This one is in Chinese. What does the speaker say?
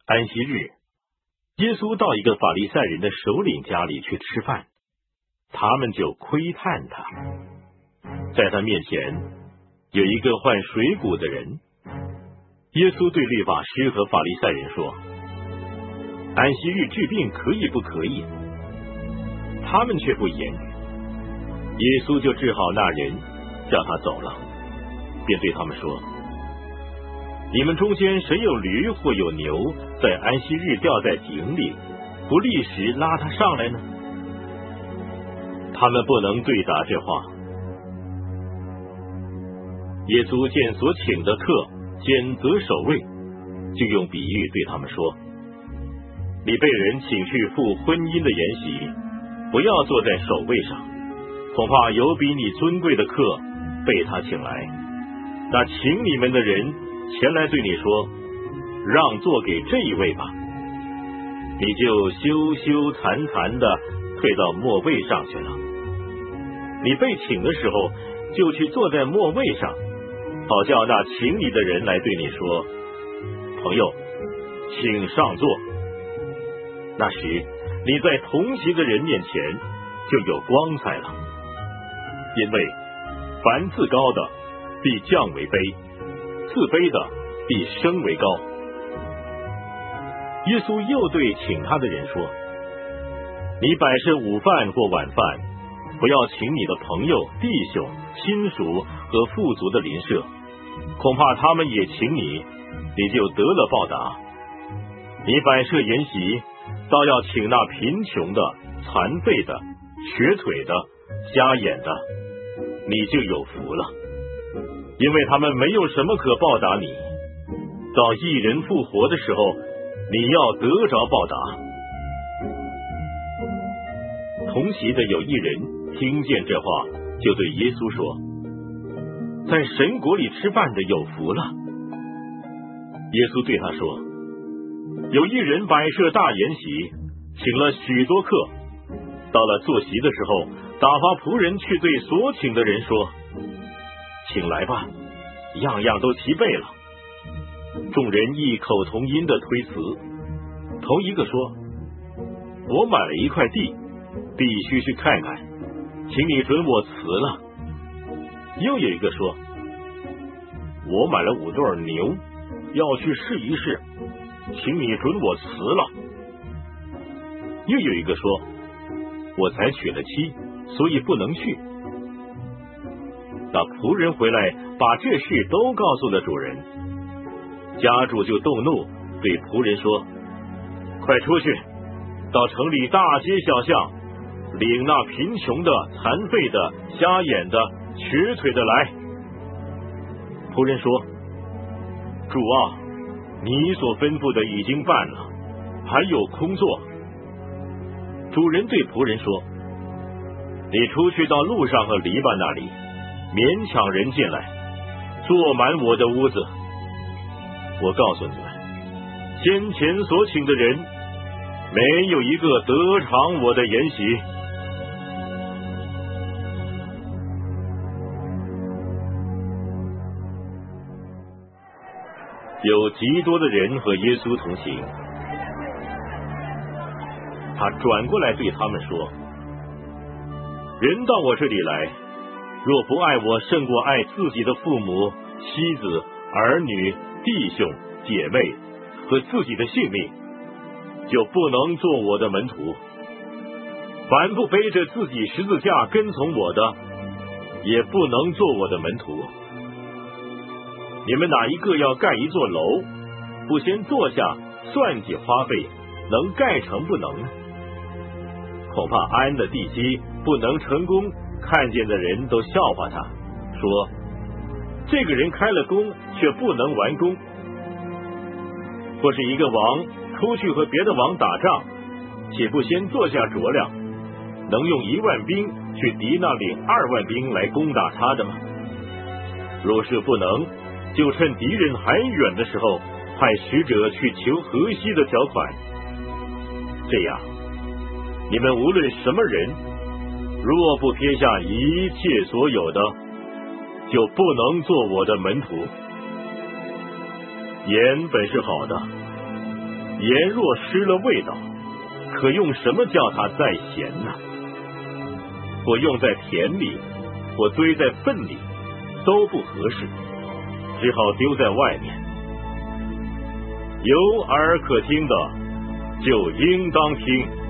安息日，耶稣到一个法利赛人的首领家里去吃饭，他们就窥探他。在他面前有一个患水谷的人。耶稣对律法师和法利赛人说：安息日治病可以不可以？他们却不言语。耶稣就治好那人，叫他走了，便对他们说：你们中间谁有驴或有牛，在安息日掉在井里，不立时拉他上来呢？他们不能对答这话。耶稣见所请的客拣择守卫，就用比喻对他们说：你被人请去赴婚姻的筵席，不要坐在守卫上，恐怕有比你尊贵的客被他请来，那请你们的人前来对你说：让座给这一位吧，你就羞羞惭惭的退到末位上去了。你被请的时候，就去坐在末位上，好叫那请你的人来对你说：朋友，请上座。那时你在同席的人面前就有光彩了，因为凡自高的必降为卑，自卑的必升为高。耶稣又对请他的人说：你摆设午饭或晚饭，不要请你的朋友、弟兄、亲属和富足的邻舍，恐怕他们也请你，你就得了报答。你摆设筵席，倒要请那贫穷的、残废的、瘸腿的、瞎眼的，你就有福了，因为他们没有什么可报答你。到一人复活的时候，你要得着报答。同席的有一人听见这话，就对耶稣说：在神国里吃饭的有福了。耶稣对他说：有一人摆设大筵席，请了许多客，到了坐席的时候，打发仆人去对所请的人说：请来吧，样样都齐备了。众人异口同音的推辞。头一个说：我买了一块地，必须去看看，请你准我辞了。又有一个说：我买了5对牛，要去试一试，请你准我辞了。又有一个说：我才娶了妻，所以不能去。那仆人回来，把这事都告诉了主人。家主就动怒，对仆人说：快出去，到城里大街小巷，领那贫穷的、残废的、瞎眼的、瘸腿的来。仆人说：主啊，你所吩咐的已经办了，还有空座。主人对仆人说：你出去到路上和篱笆那里，勉强人进来，坐满我的屋子。我告诉你们，先前所请的人，没有一个得偿我的筵席。有极多的人和耶稣同行，他转过来对他们说：人到我这里来，若不爱我胜过爱自己的父母、妻子、儿女、弟兄、姐妹和自己的性命，就不能做我的门徒。凡不背着自己十字架跟从我的，也不能做我的门徒。你们哪一个要盖一座楼，不先坐下算计花费，能盖成不能呢？恐怕安的地基不能成功，看见的人都笑话他，说这个人开了工却不能完工。或是一个王出去和别的王打仗，岂不先坐下酌量，能用1万兵去敌那领2万兵来攻打他的吗？若是不能，就趁敌人还远的时候，派使者去求河西的条款。这样，你们无论什么人，若不撇下一切所有的，就不能做我的门徒。盐本是好的， 盐若失了味道，可用什么叫它再咸呢？或用在田里，或堆在粪里，都不合适，只好丢在外面。有耳可听的，就应当听。